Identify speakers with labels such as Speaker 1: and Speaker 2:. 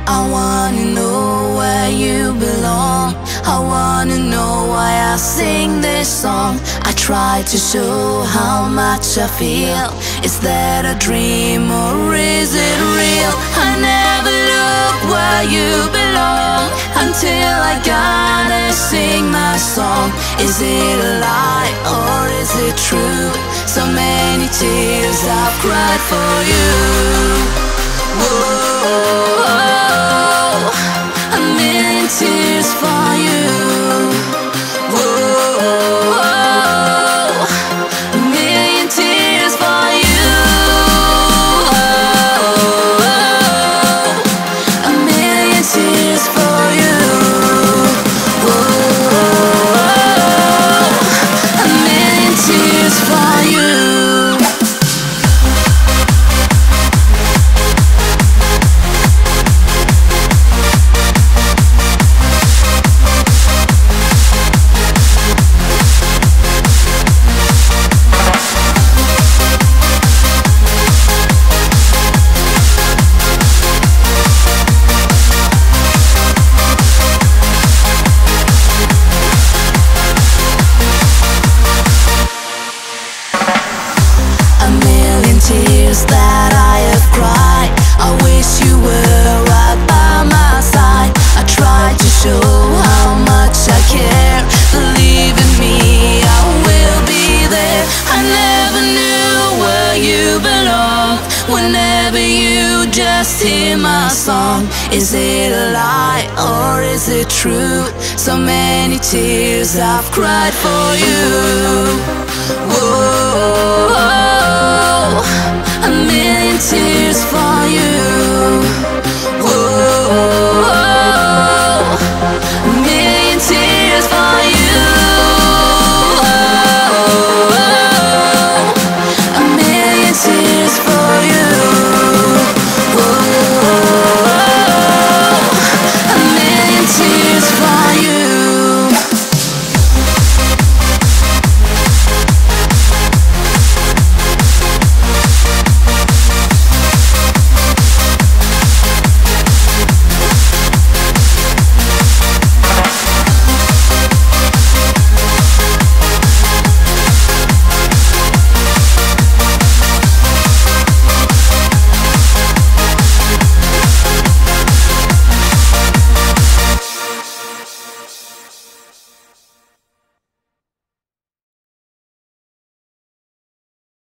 Speaker 1: I wanna know where you belong. I wanna know why I sing this song. I try to show how much I feel. Is that a dream or is it real? I never look where you belong until I gotta sing my song. Is it a lie or is it true? So many tears I've cried for you. Whoa, a million tears for you. Whoa, a million tears for you. A million tears for you. Whoa, a million tears for you. Tears that I have cried. I wish you were right by my side. I tried to show how much I care. Believe in me, I will be there. I never knew where you belong. Whenever you just hear my song, is it a lie or is it true? So many tears I've cried for you. Whoa, a million tears for you.